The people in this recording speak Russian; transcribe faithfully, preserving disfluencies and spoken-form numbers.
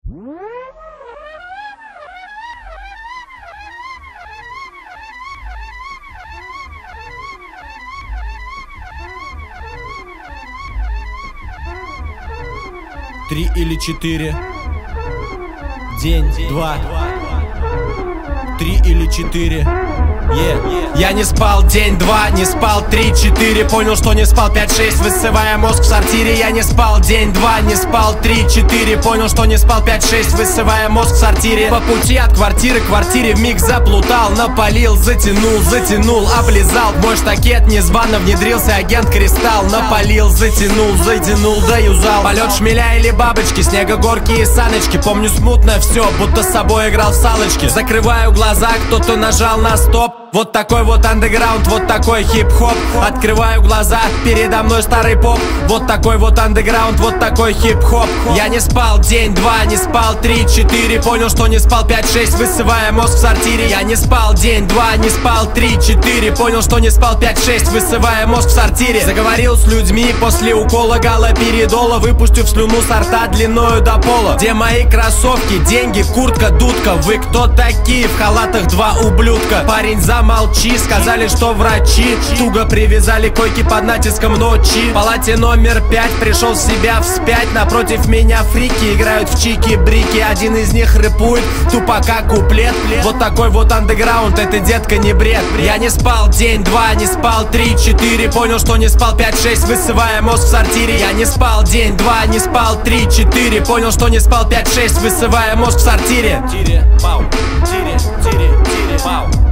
Три или четыре. День, два. Три или четыре. Yeah. Я не спал день, два, не спал три, четыре. Понял, что не спал пять, шесть, высывая мозг в сортире. Я не спал день, два, не спал три, четыре. Понял, что не спал пять, шесть, высывая мозг в сортире. По пути от квартиры к квартире вмиг заплутал. Напалил, затянул, затянул, облизал. В мой штакет незвано внедрился агент Кристалл. Напалил, затянул, затянул, доюзал. Полет шмеля или бабочки, снегогорки и саночки. Помню смутно все, будто с собой играл в салочки. Закрываю глаза, кто-то нажал на стоп. Вот такой вот андеграунд, вот такой хип-хоп. Открываю глаза, передо мной старый поп. Вот такой вот андеграунд, вот такой хип-хоп. Я не спал день, два, не спал три, четыре. Понял, что не спал пять, шесть, высывая мозг в сортире. Я не спал день, два, не спал три, четыре. Понял, что не спал пять, шесть, высывая мозг в сортире. Заговорил с людьми после укола галоперидола. Выпустив слюну со рта длиною до пола. Где мои кроссовки, деньги, куртка, дудка? Вы кто такие? В халатах два ублюдка. Парень за молчи, сказали, что врачи туго привязали койки под натиском ночи. В палате номер пять пришел в себя вспять. Напротив меня фрики играют в чики-брики. Один из них рэпует тупо как куплет. Вот такой вот андеграунд, это, детка, не бред. Я не спал день, два, не спал три, четыре. Понял, что не спал пять, шесть, высывая мозг в сортире. Я не спал день, два, не спал три, четыре. Понял, что не спал пять, шесть, высывая мозг в сортире. Тире, пау, тире, тире, тире, пау.